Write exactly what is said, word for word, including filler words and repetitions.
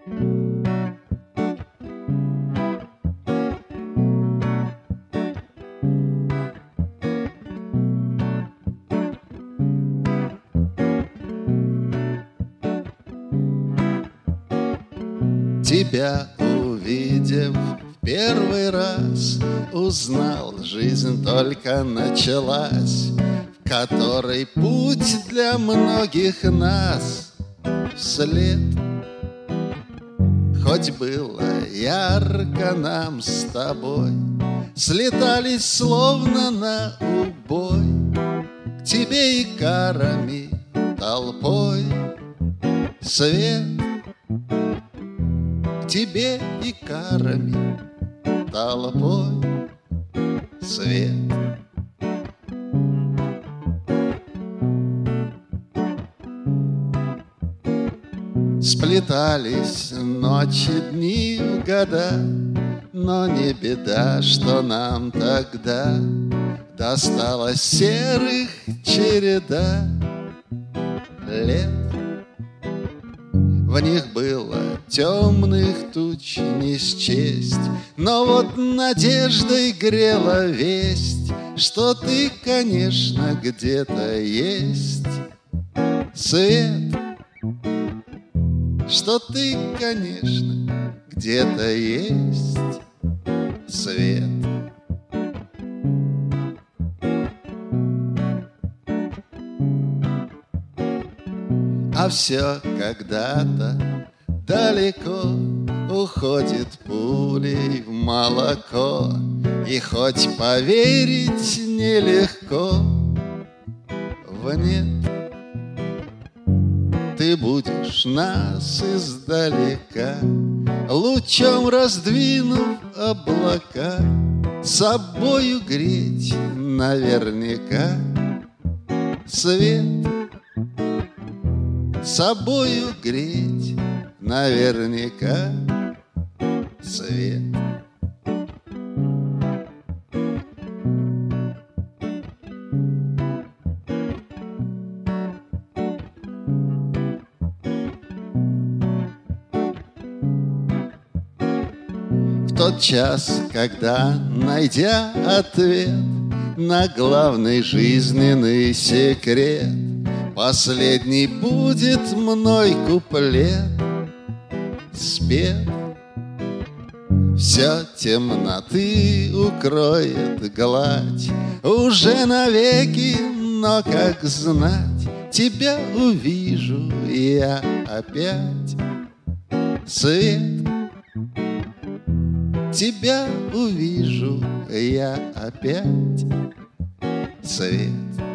Тебя увидев в первый раз, узнал, жизнь только началась, в которой путь для многих нас вслед. Хоть было ярко нам с тобой, слетались словно на убой, к тебе икарами толпой свет. Тебе икарами толпой свет. Сплетались ночи, дни, года, но не беда, что нам тогда досталась серых череда лет. В них было темных туч не счесть, но вот надеждой грела весть, что ты, конечно, где-то есть свет. Что ты, конечно, где-то есть свет. А все когда-то далеко уходит пулей в молоко, и хоть поверить нелегко в нет, ты будешь нас издалека, лучом раздвинув облака, собою греть наверняка свет. Собою греть наверняка свет. В тот час, когда, найдя ответ на главный жизненный секрет, последний будет мной куплет спет, все темноты укроет гладь уже навеки, но как знать, тебя увижу я опять свет. Тебя увижу я опять свет.